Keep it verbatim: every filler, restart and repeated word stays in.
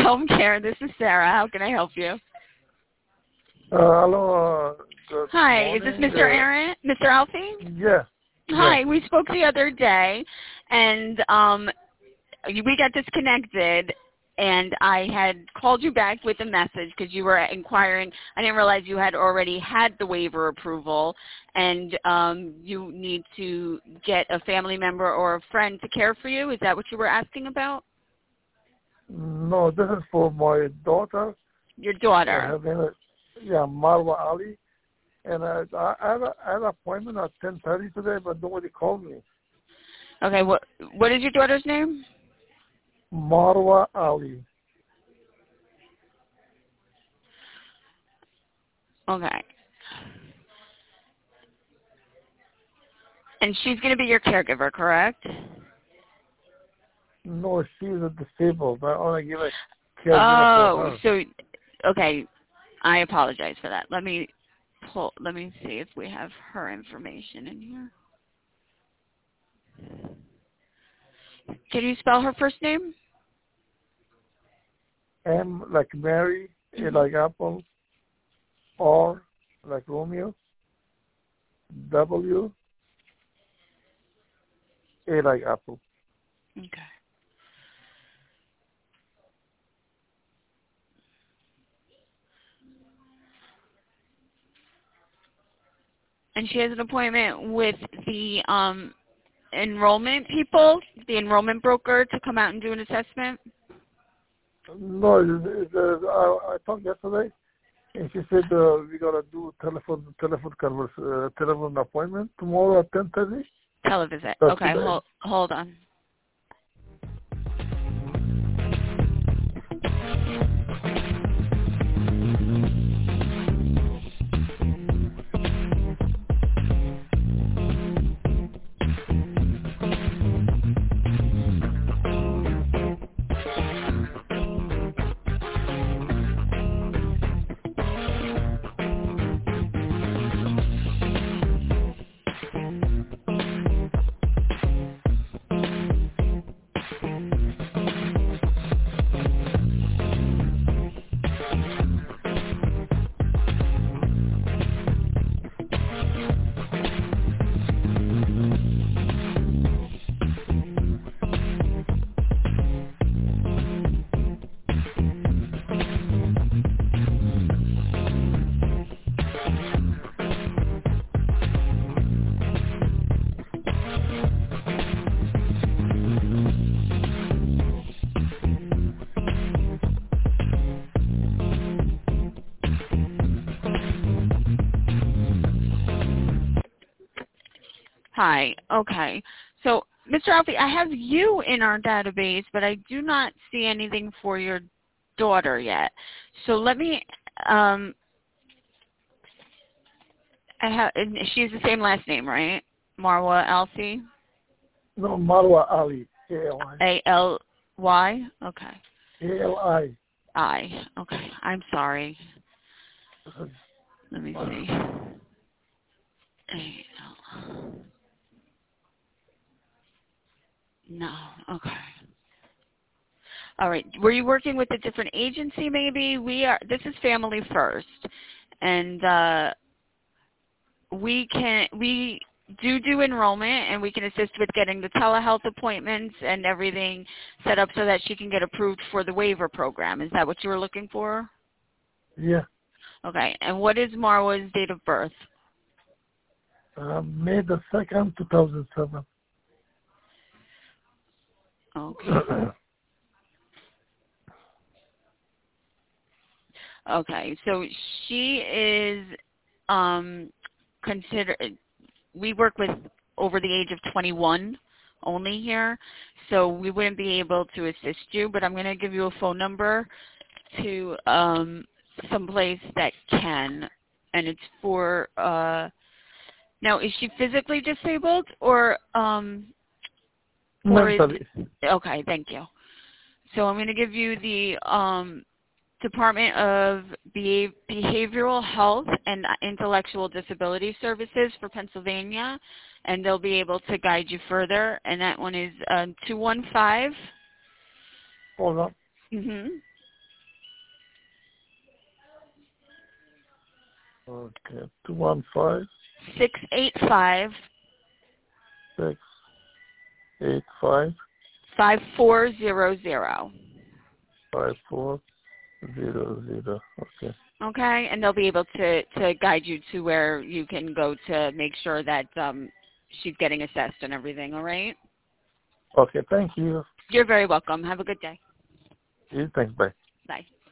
Home Care. This is Sarah. How can I help you? Uh, hello. Uh, good Hi, morning. is this Mister Uh, Aaron? Mister Alfie? yeah. Hi, Yeah. we spoke the other day, and um, we got disconnected, and I had called you back with a message because you were inquiring. I didn't realize you had already had the waiver approval, and um, you need to get a family member or a friend to care for you. Is that what you were asking about? No, this is for my daughter. Your Uh, daughter. her name is, yeah, Marwa Ali. And uh, I, I, had a, I had an appointment at ten thirty today, but nobody called me. Okay, what what is your daughter's name? Marwa Ali. Okay. And she's going to be your caregiver, correct? No, she's a disabled. I only give a caregiver for Oh, her. so, okay. I apologize for that. Let me pull, let me see if we have her information in here. Can you spell her first name? M like Mary, A Mm-hmm. like Apple, R like Romeo, W, A like Apple. Okay. And she has an appointment with the um, enrollment people, the enrollment broker, to come out and do an assessment? No, it, it, uh, I, I talked yesterday, and she said uh, we gotta do telephone telephone converse, uh, telephone appointment tomorrow at ten thirty. Televisit. That's Okay, today. hold, hold on. Hi. Okay. So, Mister Alfie, I have you in our database, but I do not see anything for your daughter yet. So let me. Um, I have. and She has the same last name, right? Marwa Alfie. No, Marwa Ali, A L I. A L Y. Okay. A L I. I. Okay. I'm sorry. Let me see. A L. No. Okay. All right. Were you working with a different agency maybe? We are, this is Family First. And uh, we can, we do do enrollment, and we can assist with getting the telehealth appointments and everything set up so that she can get approved for the waiver program. Is that what you were looking for? Yeah. Okay. And what is Marwa's date of birth? Uh, May the second, two thousand seven. Okay. Okay. So she is um, considered. We work with over the age of twenty-one only here, so we wouldn't be able to assist you, but I'm going to give you a phone number to um, someplace that can, and it's for, uh, now is she physically disabled or, um, or is, Mentally. okay, thank you. So I'm going to give you the um, Department of Behav- Behavioral Health and Intellectual Disability Services for Pennsylvania, and they'll be able to guide you further. And that one is uh, two one five. Hold on. Mm-hmm. Okay. Two one five six eight five six eight five five four zero zero. five four zero zero. Okay. Okay, and they'll be able to, to guide you to where you can go to make sure that um, she's getting assessed and everything, all right? Okay, thank you. You're very welcome. Have a good day. You thanks, bye. Bye.